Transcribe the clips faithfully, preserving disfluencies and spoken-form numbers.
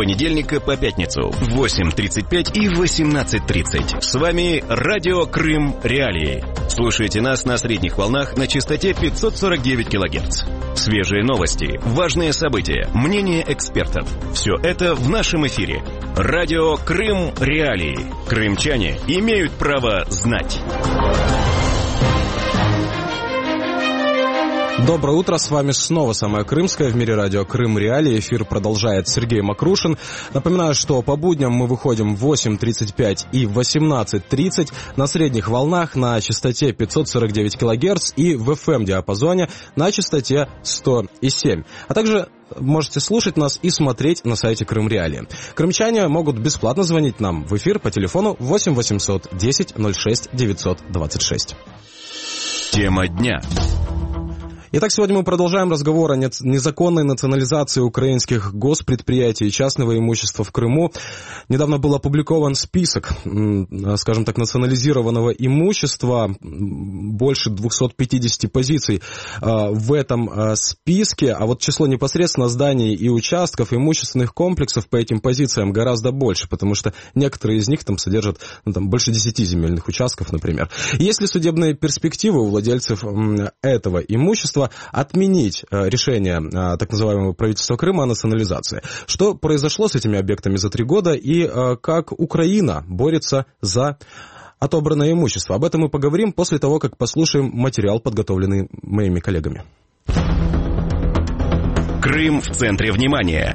понедельника по пятницу в восемь тридцать пять и восемнадцать тридцать. С вами Радио Крым Реалии. Слушайте нас на средних волнах на частоте пятьсот сорок девять килогерц. Свежие новости, важные события, мнения экспертов. Все это в нашем эфире. Радио Крым Реалии. Крымчане имеют право знать. Доброе утро, с вами снова самое крымское в мире радио Крым Реалии. Эфир продолжает Сергей Макрушин. Напоминаю, что по будням мы выходим в восемь тридцать пять и восемнадцать тридцать на средних волнах на частоте пятьсот сорок девять килогерц и в эф эм-диапазоне на частоте сто семь. А также можете слушать нас и смотреть на сайте Крым Реалии. Крымчане могут бесплатно звонить нам в эфир по телефону восемь восемьсот десять ноль шесть девятьсот двадцать шесть. Тема дня. Итак, сегодня мы продолжаем разговор о незаконной национализации украинских госпредприятий и частного имущества в Крыму. Недавно был опубликован список, скажем так, национализированного имущества, больше двухсот пятидесяти позиций в этом списке, а вот число непосредственно зданий и участков, имущественных комплексов по этим позициям гораздо больше, потому что некоторые из них там содержат ну, там, больше десяти земельных участков, например. Есть ли судебные перспективы у владельцев этого имущества отменить решение так называемого правительства Крыма о национализации? Что произошло с этими объектами за три года и как Украина борется за отобранное имущество? Об этом мы поговорим после того, как послушаем материал, подготовленный моими коллегами. Крым в центре внимания.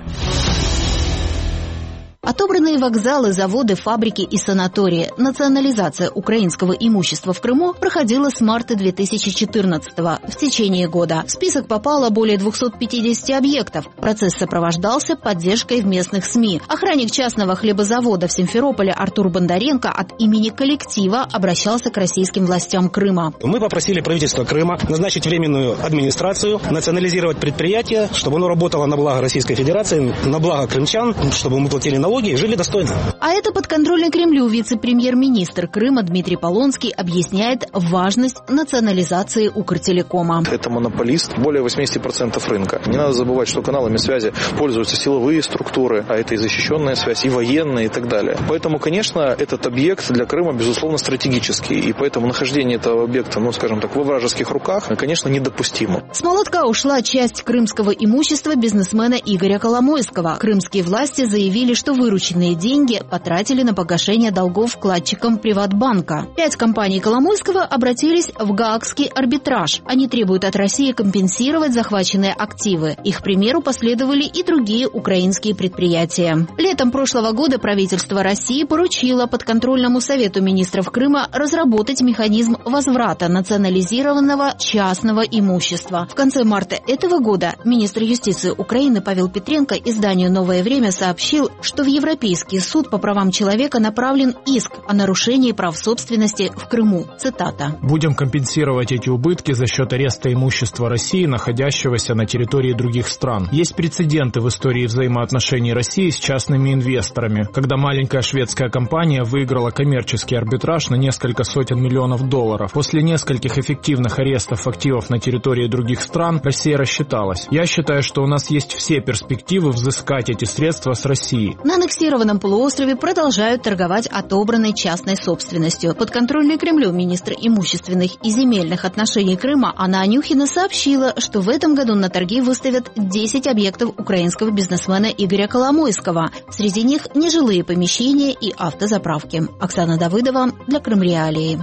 Отобранные вокзалы, заводы, фабрики и санатории. Национализация украинского имущества в Крыму проходила с марта две тысячи четырнадцатого, в течение года. В список попало более двухсот пятидесяти объектов. Процесс сопровождался поддержкой в местных СМИ. Охранник частного хлебозавода в Симферополе Артур Бондаренко от имени коллектива обращался к российским властям Крыма. Мы попросили правительство Крыма назначить временную администрацию, национализировать предприятие, чтобы оно работало на благо Российской Федерации, на благо крымчан, чтобы мы платили налоги и жили достойно. А это подконтрольный Кремлю вице-премьер-министр Крыма Дмитрий Полонский объясняет важность национализации Укртелекома. Это монополист более восемьдесят процентов рынка. Не надо забывать, что каналами связи пользуются силовые структуры, а это и защищенная связь, и военная, и так далее. Поэтому, конечно, этот объект для Крыма, безусловно, стратегический. И поэтому нахождение этого объекта, ну, скажем так, во вражеских руках, конечно, недопустимо. С молотка ушла часть крымского имущества бизнесмена Игоря Коломойского. Крымские власти заявили, что вырученные деньги потратили на погашение долгов вкладчикам Приватбанка. Пять компаний Коломойского обратились в Гаагский арбитраж. Они требуют от России компенсировать захваченные активы. Их примеру последовали и другие украинские предприятия. Летом прошлого года правительство России поручило подконтрольному Совету министров Крыма разработать механизм возврата национализированного частного имущества. В конце марта этого года министр юстиции Украины Павел Петренко изданию «Новое время» сообщил, что в Европейский суд по правам человека направлен иск о нарушении прав собственности в Крыму. Цитата. «Будем компенсировать эти убытки за счет ареста имущества России, находящегося на территории других стран. Есть прецеденты в истории взаимоотношений России с частными инвесторами, когда маленькая шведская компания выиграла коммерческий арбитраж на несколько сотен миллионов долларов. После нескольких эффективных арестов активов на территории других стран Россия рассчиталась. Я считаю, что у нас есть все перспективы взыскать эти средства с России». На аннексированном полуострове продолжают торговать отобранной частной собственностью. Подконтрольный Кремлю министр имущественных и земельных отношений Крыма Анна Анюхина сообщила, что в этом году на торги выставят десять объектов украинского бизнесмена Игоря Коломойского. Среди них нежилые помещения и автозаправки. Оксана Давыдова для Крым Реалии.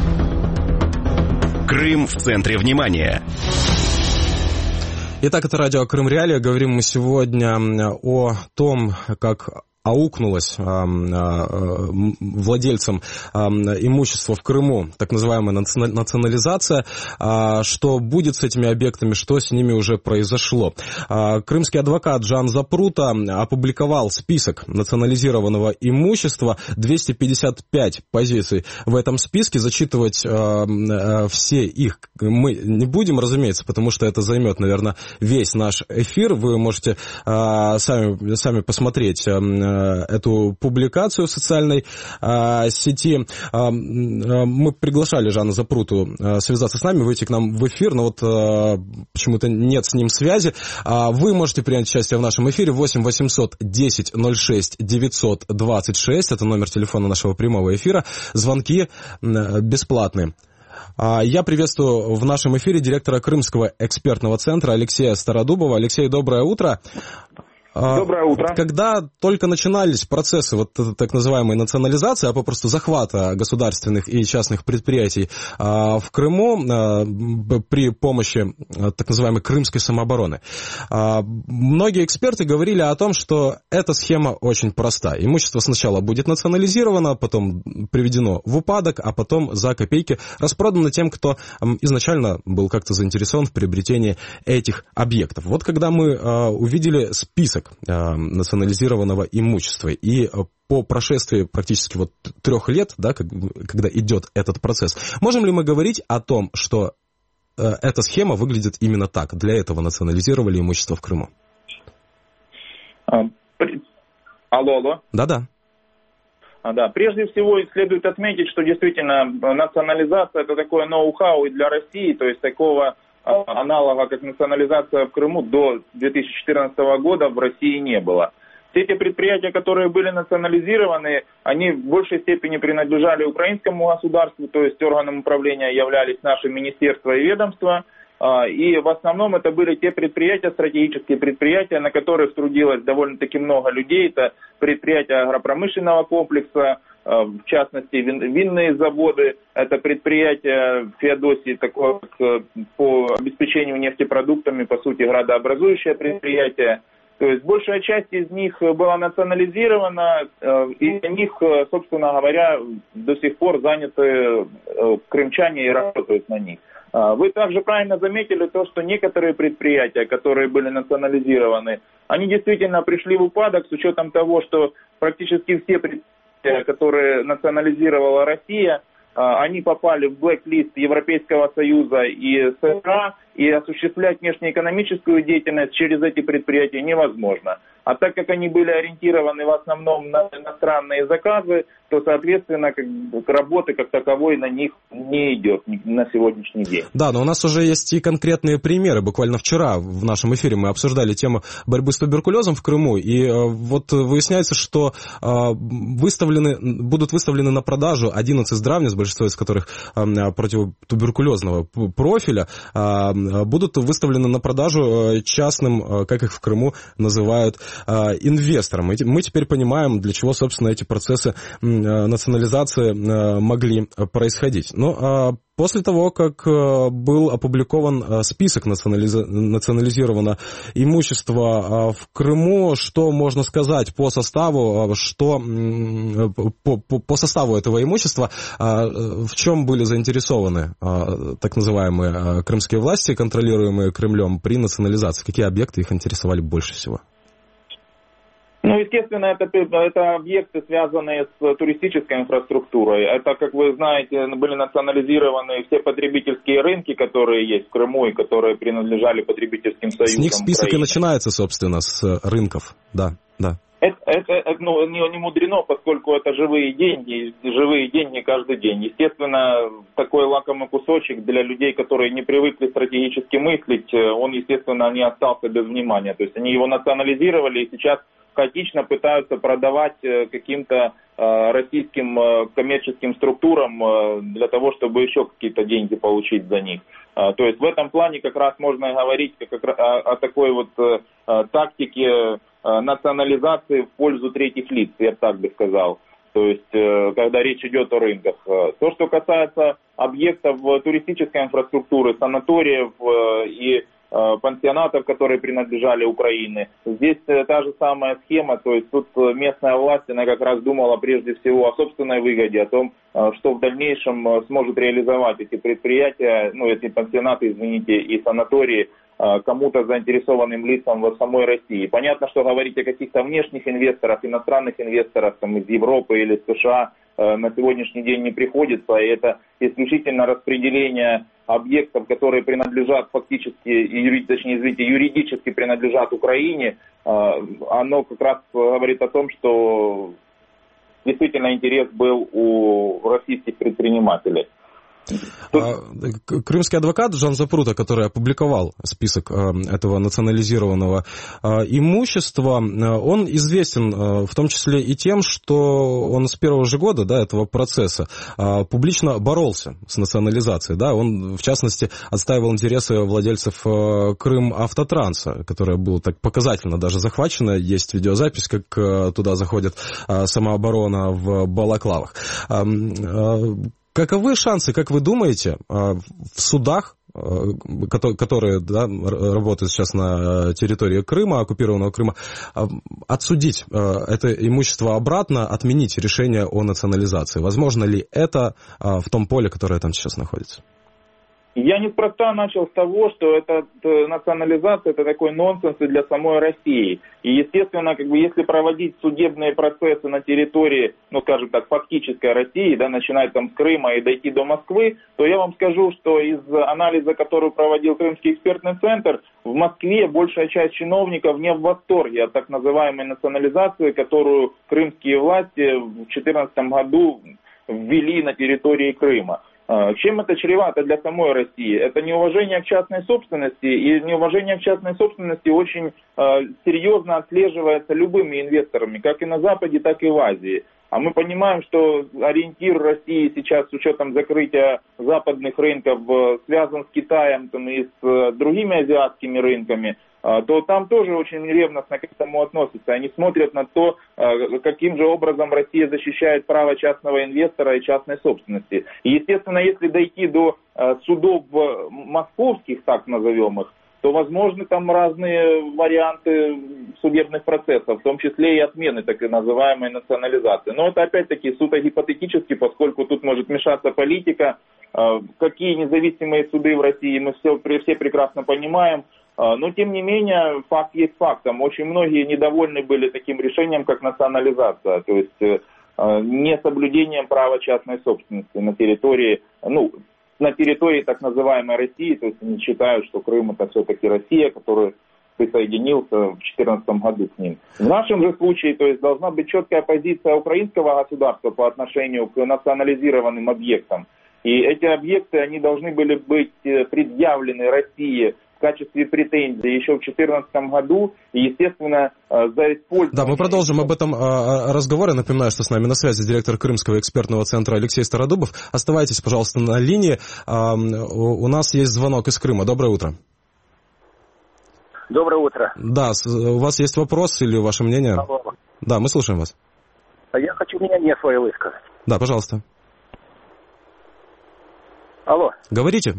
Крым в центре внимания. Итак, это радио Крым Реалии. Говорим мы сегодня о том, как аукнулась э, э, владельцам э, имущества в Крыму, так называемая национализация, э, что будет с этими объектами, что с ними уже произошло. Э, крымский адвокат Жан Запрута опубликовал список национализированного имущества, двести пятьдесят пять позиций в этом списке, зачитывать э, э, все их мы не будем, разумеется, потому что это займет, наверное, весь наш эфир. Вы можете э, сами, сами посмотреть э, эту публикацию в социальной сети. Мы приглашали Жана Запруту связаться с нами, выйти к нам в эфир, но вот почему-то нет с ним связи. Вы можете принять участие в нашем эфире восемь восемьсот десять ноль шесть девятьсот двадцать шесть, это номер телефона нашего прямого эфира. Звонки бесплатные. Я приветствую в нашем эфире директора Крымского экспертного центра Алексея Стародубова. Алексей, доброе утро. Доброе утро. Когда только начинались процессы вот так называемой национализации, а попросту захвата государственных и частных предприятий в Крыму при помощи так называемой крымской самообороны, многие эксперты говорили о том, что эта схема очень проста. Имущество сначала будет национализировано, потом приведено в упадок, а потом за копейки распродано тем, кто изначально был как-то заинтересован в приобретении этих объектов. Вот когда мы увидели список национализированного имущества, и по прошествии практически вот трех лет, да, когда идет этот процесс, можем ли мы говорить о том, что эта схема выглядит именно так? Для этого национализировали имущество в Крыму? Алло, алло. Да-да. А, да. Прежде всего следует отметить, что действительно национализация — это такое ноу-хау и для России, то есть такого аналога, как национализация в Крыму, до две тысячи четырнадцатого года в России не было. Все эти предприятия, которые были национализированы, они в большей степени принадлежали украинскому государству, то есть органом управления являлись наши министерства и ведомства. И в основном это были те предприятия, стратегические предприятия, на которых трудилось довольно-таки много людей. Это предприятия агропромышленного комплекса, в частности винные заводы, это предприятия в Феодосии, такое как по обеспечению нефтепродуктами, по сути, градообразующее предприятие. То есть большая часть из них была национализирована, и на них, собственно говоря, до сих пор заняты крымчане и работают на них. Вы также правильно заметили то, что некоторые предприятия, которые были национализированы, они действительно пришли в упадок с учетом того, что практически все предприятия, которые национализировала Россия, они попали в блэк-лист Европейского Союза и США, и осуществлять внешнеэкономическую деятельность через эти предприятия невозможно. А так как они были ориентированы в основном на иностранные заказы, то, соответственно, как, работы как таковой на них не идет на сегодняшний день. Да, но у нас уже есть и конкретные примеры. Буквально вчера в нашем эфире мы обсуждали тему борьбы с туберкулезом в Крыму, и э, вот выясняется, что э, выставлены, будут выставлены на продажу одиннадцать здравниц, большинство из которых э, противотуберкулезного профиля, э, будут выставлены на продажу частным, э, как их в Крыму называют, инвесторам. Мы теперь понимаем, для чего, собственно, эти процессы национализации могли происходить. Но после того, как был опубликован список национализированного имущества в Крыму, что можно сказать по составу, что по, по, по составу этого имущества, в чем были заинтересованы так называемые крымские власти, контролируемые Кремлем, при национализации? Какие объекты их интересовали больше всего? Ну, естественно, это, это объекты, связанные с туристической инфраструктурой. Это, как вы знаете, были национализированы все потребительские рынки, которые есть в Крыму и которые принадлежали потребительским союзам. С них список Украины. И начинается, собственно, с рынков, да, да. Это, это ну, не, не мудрено, поскольку это живые деньги, живые деньги каждый день. Естественно, такой лакомый кусочек для людей, которые не привыкли стратегически мыслить, он, естественно, не остался без внимания. То есть они его национализировали и сейчас хаотично пытаются продавать каким-то э, российским э, коммерческим структурам э, для того, чтобы еще какие-то деньги получить за них. Э, то есть в этом плане как раз можно говорить как, как, о, о такой вот э, тактике э, национализации в пользу третьих лиц, я так бы сказал. То есть, э, когда речь идет о рынках. То, что касается объектов туристической инфраструктуры, санаториев э, и пансионатов, которые принадлежали Украине. Здесь та же самая схема, то есть тут местная власть, она как раз думала прежде всего о собственной выгоде, о том, что в дальнейшем сможет реализовать эти предприятия, ну, эти пансионаты, извините, и санатории кому-то заинтересованным лицам в самой России. Понятно, что говорить о каких-то внешних инвесторах, иностранных инвесторах там, из Европы или из США, на сегодняшний день не приходится, и это исключительно распределение объектов, которые принадлежат фактически, точнее, извините, юридически принадлежат Украине, оно как раз говорит о том, что действительно интерес был у российских предпринимателей. Тут... Крымский адвокат Жан Запрута, который опубликовал список этого национализированного имущества, он известен в том числе и тем, что он с первого же года, да, этого процесса публично боролся с национализацией. Да, он, в частности, отстаивал интересы владельцев Крымавтотранса, которое было так показательно даже захвачено. Есть видеозапись, как туда заходит самооборона в балаклавах. Каковы шансы, как вы думаете, в судах, которые, да, работают сейчас на территории Крыма, оккупированного Крыма, отсудить это имущество обратно, отменить решение о национализации? Возможно ли это в том поле, которое там сейчас находится? Я неспроста начал с того, что эта национализация – это такой нонсенс и для самой России. И, естественно, как бы, если проводить судебные процессы на территории, ну, скажем так, фактической России, да, начиная там с Крыма и дойти до Москвы, то я вам скажу, что из анализа, который проводил Крымский экспертный центр, в Москве большая часть чиновников не в восторге от так называемой национализации, которую крымские власти в две тысячи четырнадцатом году ввели на территории Крыма. Чем это чревато для самой России? Это неуважение к частной собственности, и неуважение к частной собственности очень э, серьезно отслеживается любыми инвесторами, как и на Западе, так и в Азии. А мы понимаем, что ориентир России сейчас с учетом закрытия западных рынков связан с Китаем там, и с другими азиатскими рынками, то там тоже очень ревностно к этому относятся. Они смотрят на то, каким же образом Россия защищает право частного инвестора и частной собственности. И, естественно, если дойти до судов московских, так назовем их, то возможны там разные варианты судебных процессов, в том числе и отмены так называемой национализации. Но это опять-таки суто гипотетически, поскольку тут может мешаться политика. Какие независимые суды в России, мы все, все прекрасно понимаем. Но, тем не менее, факт есть фактом. Очень многие недовольны были таким решением, как национализация, то есть несоблюдением права частной собственности на территории, ну, на территории так называемой России, то есть они считают, что Крым это все-таки Россия, которая присоединился в две тысячи четырнадцатом году к ним. В нашем же случае, то есть должна быть четкая позиция украинского государства по отношению к национализированным объектам. И эти объекты, они должны были быть предъявлены России в качестве претензий еще в две тысячи четырнадцатом году, и, естественно, за использование... Да, мы продолжим об этом разговор. Я напоминаю, что с нами на связи директор Крымского экспертного центра Алексей Стародубов. Оставайтесь, пожалуйста, на линии. У нас есть звонок из Крыма. Доброе утро. Доброе утро. Да, у вас есть вопрос или ваше мнение? Алло. Да, мы слушаем вас. Я хочу мнение свое высказать. Да, пожалуйста. Алло. Говорите.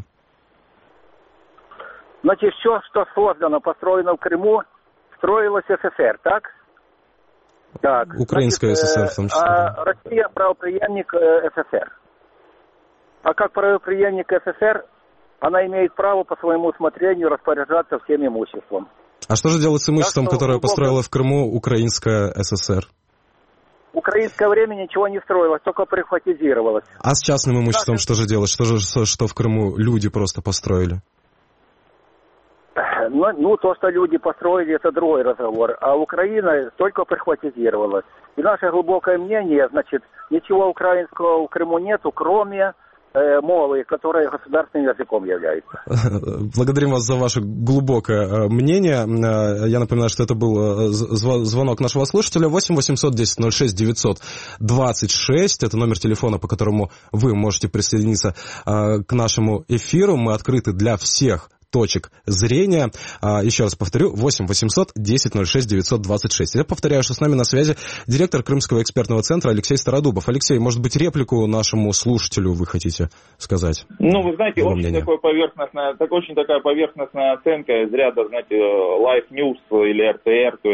Значит, все, что создано, построено в Крыму, строилось СССР, так? Так. Украинская Значит, ССР в том числе. А Россия правопреемник СССР. А как правопреемник СССР, она имеет право по своему усмотрению распоряжаться всем имуществом. А что же делать с имуществом, так, которое глубоко... построила в Крыму Украинская ССР? Украинское время ничего не строилось, только прихватизировалось. А с частным имуществом так, что же делать? Что же, что в Крыму люди просто построили? Ну, ну, то, что люди построили, это другой разговор. А Украина только прихватизировалась. И наше глубокое мнение, значит, ничего украинского в Крыму нету, кроме э, мовы, которая государственным языком является. Благодарим вас за ваше глубокое мнение. Я напоминаю, что это был звонок нашего слушателя. восемь восемьсот десять ноль шесть девятьсот двадцать шесть. Это номер телефона, по которому вы можете присоединиться к нашему эфиру. Мы открыты для всех точек зрения. Еще раз повторю, восемь восемьсот десять ноль шесть девятьсот двадцать шесть. Я повторяю, что с нами на связи директор Крымского экспертного центра Алексей Стародубов. Алексей, может быть, реплику нашему слушателю вы хотите сказать? Ну, вы знаете, очень, такое поверхностное, так, очень такая поверхностная оценка из ряда, знаете, Life News или эр тэ эр, то есть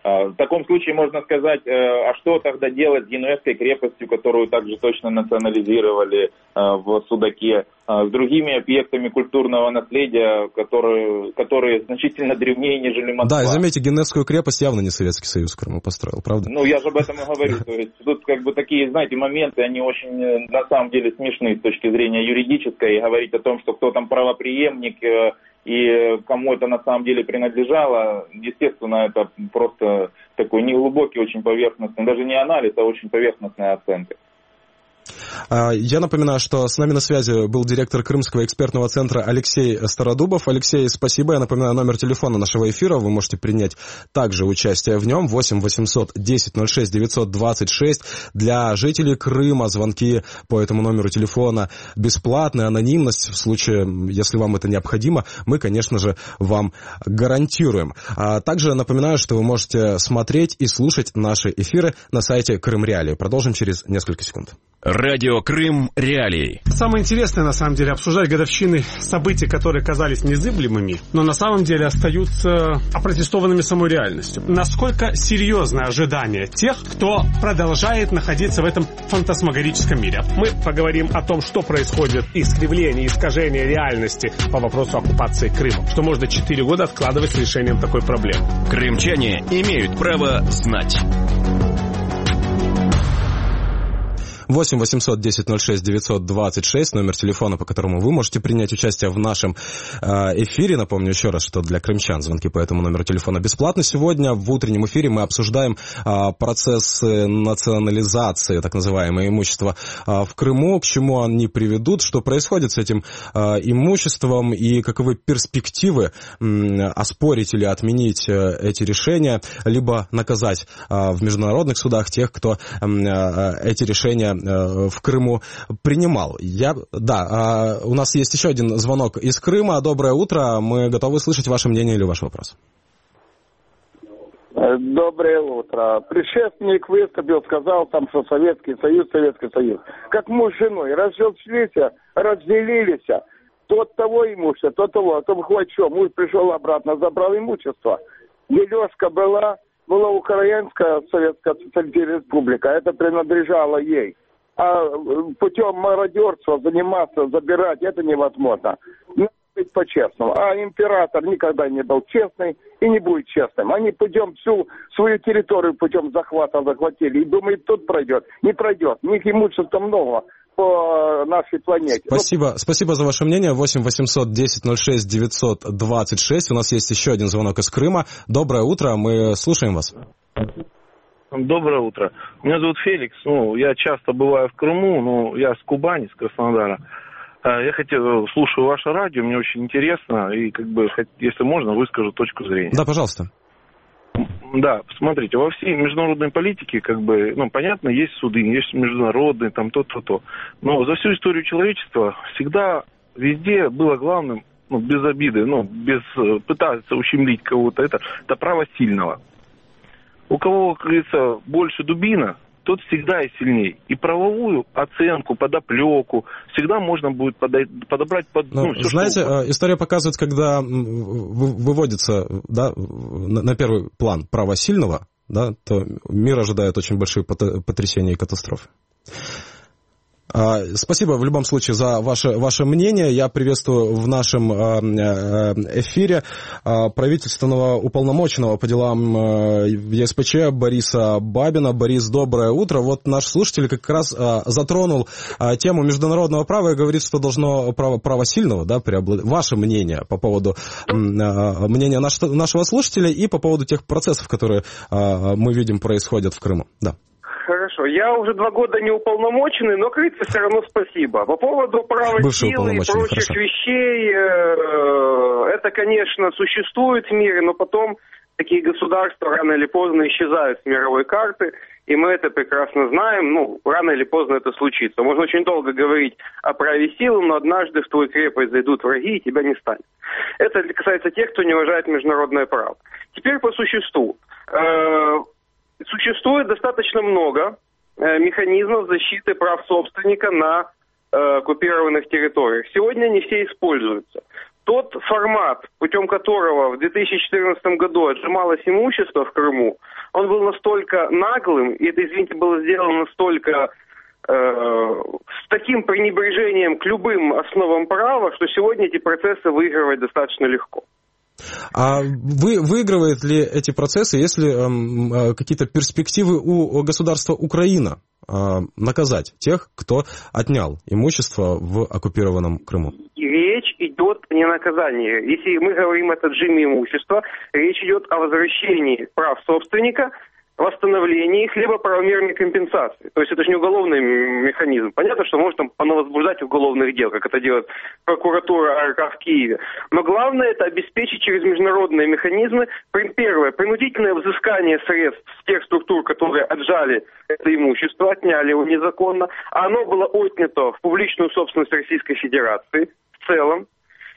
В таком случае можно сказать, а что тогда делать с Генуэзской крепостью, которую также точно национализировали в Судаке, с другими объектами культурного наследия, которые, которые значительно древнее, нежели Москва. Да, и заметьте, Генуэзскую крепость явно не Советский Союз в Крыму построил, правда? Ну, я же об этом и говорю. То есть тут как бы такие, знаете, моменты, они очень на самом деле смешны с точки зрения юридической. И говорить о том, что кто там правопреемник и кому это на самом деле принадлежало, естественно, это просто такой неглубокий, очень поверхностный, даже не анализ, а очень поверхностная оценка. Я напоминаю, что с нами на связи был директор Крымского экспертного центра Алексей Стародубов. Алексей, спасибо. Я напоминаю номер телефона нашего эфира. Вы можете принять также участие в нем. восемь восемьсот десять ноль шесть девятьсот двадцать шесть. Для жителей Крыма звонки по этому номеру телефона бесплатные, анонимность. В случае, если вам это необходимо, мы, конечно же, вам гарантируем. Также напоминаю, что вы можете смотреть и слушать наши эфиры на сайте Крым Реалии. Продолжим через несколько секунд. Радио Крым Реалии. Самое интересное, на самом деле, обсуждать годовщины событий, которые казались незыблемыми, но на самом деле остаются опротестованными самой реальностью. Насколько серьезны ожидания тех, кто продолжает находиться в этом фантасмагорическом мире? Мы поговорим о том, что происходит, искривление, искажение реальности по вопросу оккупации Крыма, что можно четыре года откладывать с решением такой проблемы. Крымчане имеют право знать. восемь восемьсот десять ноль шесть девятьсот двадцать шесть, номер телефона, по которому вы можете принять участие в нашем эфире. Напомню еще раз, что для крымчан звонки по этому номеру телефона бесплатны. Сегодня в утреннем эфире мы обсуждаем процесс национализации, так называемого имущества в Крыму, к чему они приведут, что происходит с этим имуществом и каковы перспективы оспорить или отменить эти решения, либо наказать в международных судах тех, кто эти решения в Крыму принимал. Я, да, у нас есть еще один звонок из Крыма. Доброе утро. Мы готовы слышать ваше мнение или ваш вопрос. Доброе утро. Предшественник выступил, сказал там, что Советский Союз, Советский Союз. Как муж с женой разошлись, разделились. Тот того имущества, тот того. А то хоть что, муж пришел обратно, забрал имущество. Дележка была, была Украинская Советская Социалистическая Республика. Это принадлежало ей. А путем мародерства заниматься, забирать, это невозможно. Надо быть по-честному. А император никогда не был честный и не будет честным. Они путем всю свою территорию путем захвата захватили и думают, тут пройдет. Не пройдет. У них имущества много по нашей планете. Спасибо, ну... спасибо за ваше мнение. восемь восемьсот десять ноль шесть девятьсот двадцать шесть. У нас есть еще один звонок из Крыма. Доброе утро, мы слушаем вас. Доброе утро. Меня зовут Феликс. Ну, я часто бываю в Крыму, но я с Кубани, с Краснодара. Я хотел, слушаю ваше радио, мне очень интересно, и, как бы, если можно, выскажу точку зрения. Да, пожалуйста. Да, смотрите, во всей международной политике, как бы, ну, понятно, есть суды, есть международные, там, то-то-то. Но за всю историю человечества всегда, везде было главным, ну, без обиды, ну, без пытаться ущемлить кого-то, это, это право сильного. У кого, как говорится, больше дубина, тот всегда и сильней. И правовую оценку, подоплеку всегда можно будет подобрать под... Ну, ну, все, знаете, что история показывает, когда выводится, да, на первый план право сильного, да, то мир ожидает очень большие потрясения и катастрофы. Спасибо в любом случае за ваше, ваше мнение. Я приветствую в нашем эфире правительственного уполномоченного по делам ЕСПЧ Бориса Бабина. Борис, доброе утро. Вот наш слушатель как раз затронул тему международного права и говорит, что должно право, право сильного, да, преобладать. Ваше мнение по поводу мнения нашего слушателя и по поводу тех процессов, которые мы видим происходят в Крыму. Да. Хорошо. Я уже два года не уполномоченный, но, кажется, все равно спасибо. По поводу права силы и прочих хорошо. вещей, э, это, конечно, существует в мире, но потом такие государства рано или поздно исчезают с мировой карты, и мы это прекрасно знаем. Ну, рано или поздно это случится. Можно очень долго говорить о праве силы, но однажды в твою крепость зайдут враги, и тебя не станет. Это касается тех, кто не уважает международное право. Теперь по существу. Э, Существует достаточно много э, механизмов защиты прав собственника на э, оккупированных территориях. Сегодня они все используются. тот формат, путем которого в две тысячи четырнадцатом году отжималось имущество в Крыму, он был настолько наглым, и это, извините, было сделано настолько э, с таким пренебрежением к любым основам права, что сегодня эти процессы выигрывать достаточно легко. А вы, выигрывают ли эти процессы, если э, какие-то перспективы у государства Украина э, наказать тех, кто отнял имущество в оккупированном Крыму? И речь идет не о наказании. Если мы говорим о отжиме имущества, речь идет о возвращении прав собственника, восстановлении их, либо правомерной компенсации. То есть это же не уголовный механизм. Понятно, что может там возбуждать уголовных дел, как это делает прокуратура АРК в Киеве. Но главное это обеспечить через международные механизмы, первое, принудительное взыскание средств с тех структур, которые отжали это имущество, отняли его незаконно, а оно было отнято в публичную собственность Российской Федерации в целом.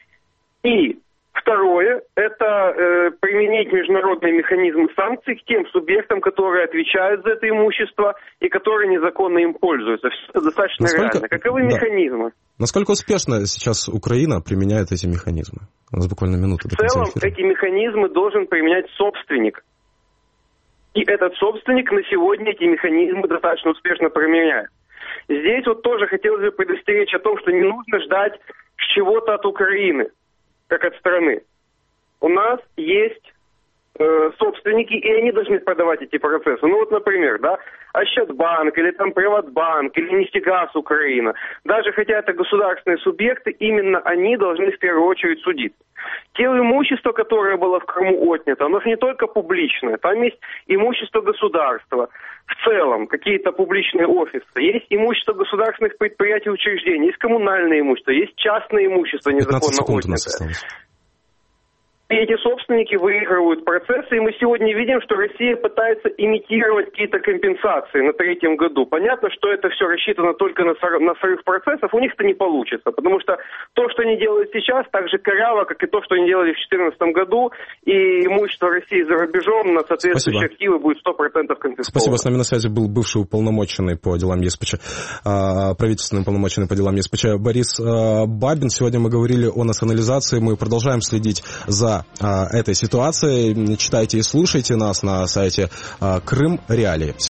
И второе, это э, применить международные механизмы санкций к тем субъектам, которые отвечают за это имущество и которые незаконно им пользуются. Все это достаточно Насколько... реально. Каковы да. механизмы? Насколько успешно сейчас Украина применяет эти механизмы? У нас буквально минута до конца эфира. В целом эти механизмы должен применять собственник. И этот собственник на сегодня эти механизмы достаточно успешно применяет. Здесь вот тоже хотелось бы предостеречь о том, что не нужно ждать чего-то от Украины, как от страны. У нас есть э, собственники, и они должны продавать эти процессы. Ну вот, например, да, Ощадбанк, или там Приватбанк, или Нефтегаз Украина. Даже хотя это государственные субъекты, именно они должны в первую очередь судить. Те имущество, которое было в Крыму отнято, оно же не только публичное. Там есть имущество государства. В целом, какие-то публичные офисы. Есть имущество государственных предприятий и учреждений. Есть коммунальное имущество. Есть частное имущество незаконно отнятое. И эти собственники выигрывают процессы, и мы сегодня видим, что Россия пытается имитировать какие-то компенсации на третьем году. Понятно, что это все рассчитано только на срыв процессов, у них это не получится, потому что то, что они делают сейчас, так же коряво, как и то, что они делали в две тысячи четырнадцатом году, и имущество России за рубежом на соответствующие Спасибо. Активы будет сто процентов конфисковано. Спасибо. С нами на связи был бывший уполномоченный по делам ЕСПЧ, правительственный уполномоченный по делам ЕСПЧ Борис Бабин. Сегодня мы говорили о национализации, мы продолжаем следить за этой ситуации. Читайте и слушайте нас на сайте Крым Реалии.